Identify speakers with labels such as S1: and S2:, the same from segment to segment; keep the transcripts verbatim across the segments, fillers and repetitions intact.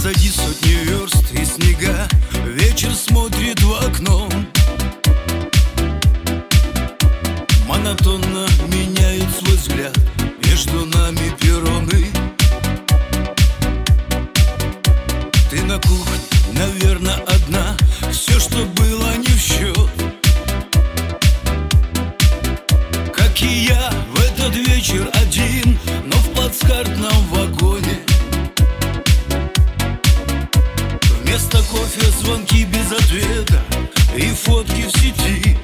S1: Позади сотни верст и снега, вечер смотрит в окно. Монотонно меняет свой взгляд, между нами перроны. Ты на кухне, наверное, одна, все, что было, не в счет. Как и я в этот вечер один, но в плацкартном вагоне. Вместо кофе звонки без ответа и фотки в сети.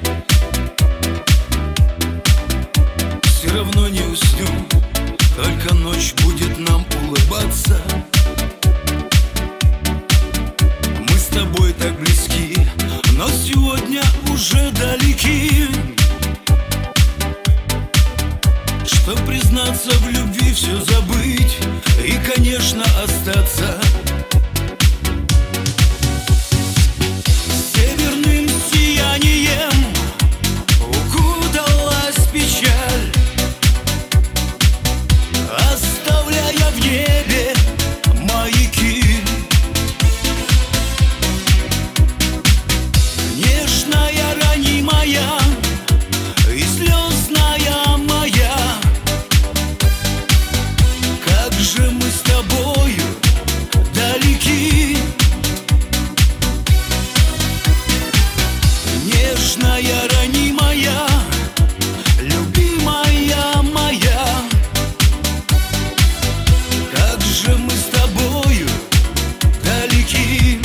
S1: Все равно не усню, только ночь будет нам улыбаться. Мы с тобой так близки, но сегодня уже далеки. Чтоб признаться в любви, все забыть и, конечно, остаться. Северным сиянием укуталась печаль, оставляя в небе маяки. Нежная, ранимая и слезная моя, как же мы с тобою далеки. Нежная, ранимая, любимая моя, как же мы с тобою далеки.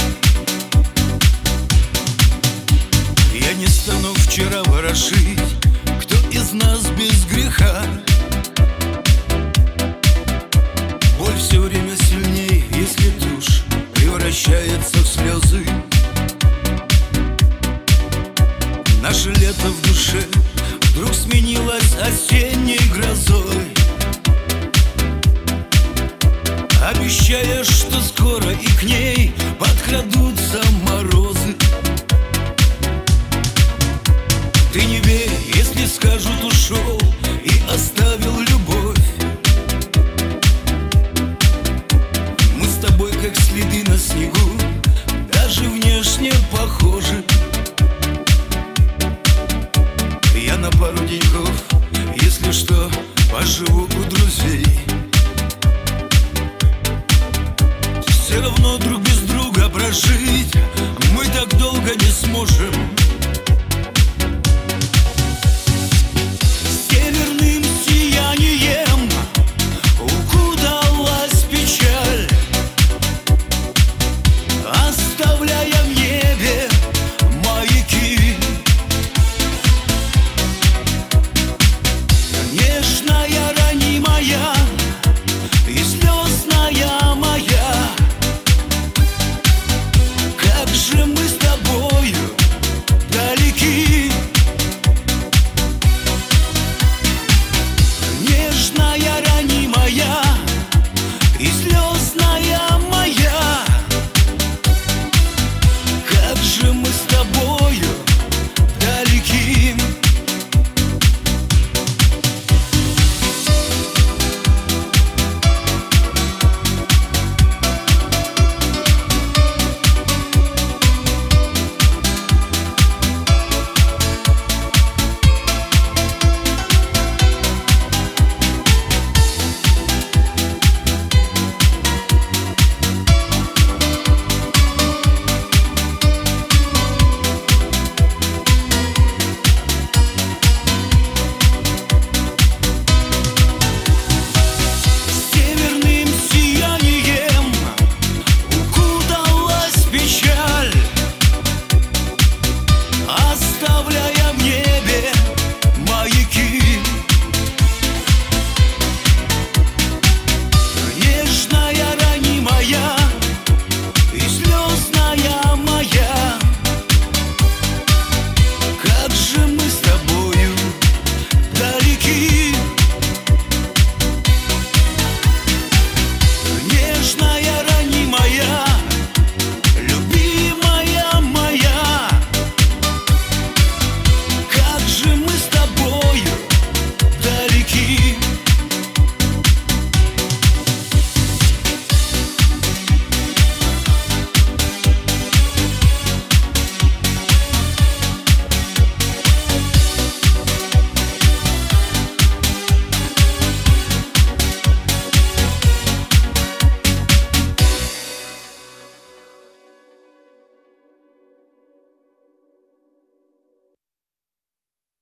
S1: Я не стану вчера ворошить, кто из нас без греха. Боль все время сильнее, если тушь превращается в слезы. Наше лето в душе вдруг сменилось осенней грозой, обещая, что скоро и к ней подкрадутся морозы. Ты не верь, если скажут, ушел и оставил любовь. Мы с тобой как следы на снегу, даже внешне похожи. Я на пару деньков, если что, поживу у друзей. Все равно друг без друга прожить мы так долго не сможем. Северным сиянием укуталась печаль, оставляя в небе маяки. Нежная, ранимая и слезная моя, как же мы с тобою далеки. Нежная, ранимая и слезная